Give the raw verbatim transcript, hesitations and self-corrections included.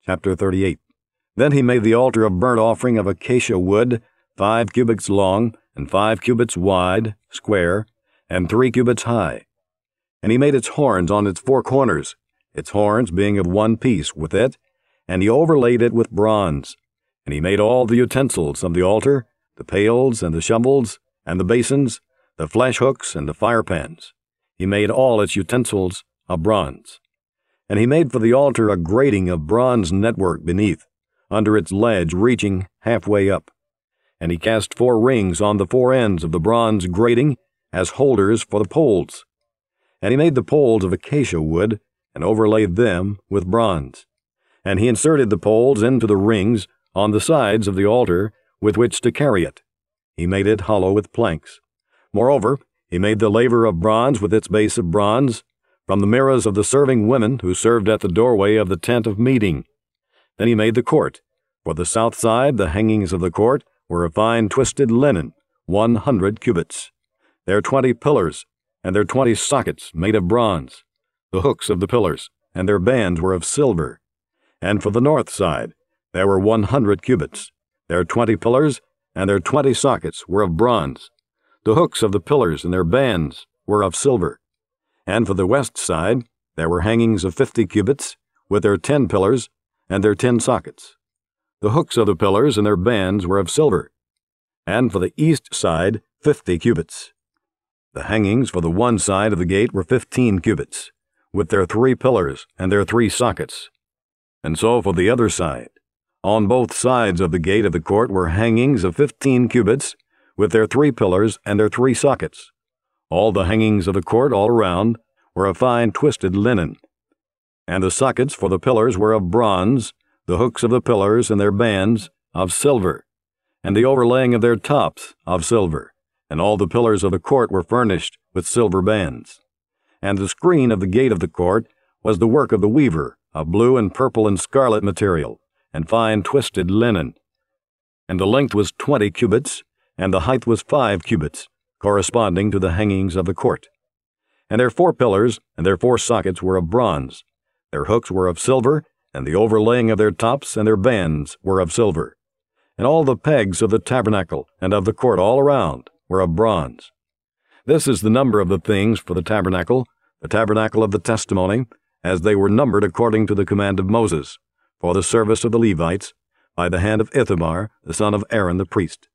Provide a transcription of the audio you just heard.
Chapter thirty-eight. Then he made the altar of burnt offering of acacia wood, five cubits long, and five cubits wide, square, and three cubits high. And he made its horns on its four corners, its horns being of one piece with it, and he overlaid it with bronze. And he made all the utensils of the altar, the pails and the shovels, and the basins, the flesh hooks and the firepans. He made all its utensils of bronze. And he made for the altar a grating of bronze network beneath, under its ledge reaching halfway up. And he cast four rings on the four ends of the bronze grating as holders for the poles. And he made the poles of acacia wood, and overlaid them with bronze. And he inserted the poles into the rings on the sides of the altar with which to carry it. He made it hollow with planks. Moreover, he made the laver of bronze with its base of bronze, from the mirrors of the serving women who served at the doorway of the tent of meeting. Then he made the court. For the south side, the hangings of the court were of fine twisted linen, one hundred cubits. Their twenty pillars, and their twenty sockets made of bronze. The hooks of the pillars, and their bands were of silver. And for the north side, there were one hundred cubits. Their twenty pillars, and their twenty sockets were of bronze. The hooks of the pillars and their bands were of silver. And for the west side, there were hangings of fifty cubits, with their ten pillars, and their ten sockets. The hooks of the pillars and their bands were of silver. And for the east side, fifty cubits. The hangings for the one side of the gate were fifteen cubits, with their three pillars and their three sockets. And so for the other side, on both sides of the gate of the court were hangings of fifteen cubits, with their three pillars and their three sockets. All the hangings of the court all around were of fine twisted linen. And the sockets for the pillars were of bronze, the hooks of the pillars and their bands of silver, and the overlaying of their tops of silver, and all the pillars of the court were furnished with silver bands. And the screen of the gate of the court was the work of the weaver, of blue and purple and scarlet material, and fine twisted linen. And the length was twenty cubits, and the height was five cubits, corresponding to the hangings of the court. And their four pillars and their four sockets were of bronze. Their hooks were of silver, and the overlaying of their tops and their bands were of silver. And all the pegs of the tabernacle and of the court all around were of bronze. This is the number of the things for the tabernacle, the tabernacle of the testimony, as they were numbered according to the command of Moses, for the service of the Levites, by the hand of Ithamar, the son of Aaron the priest.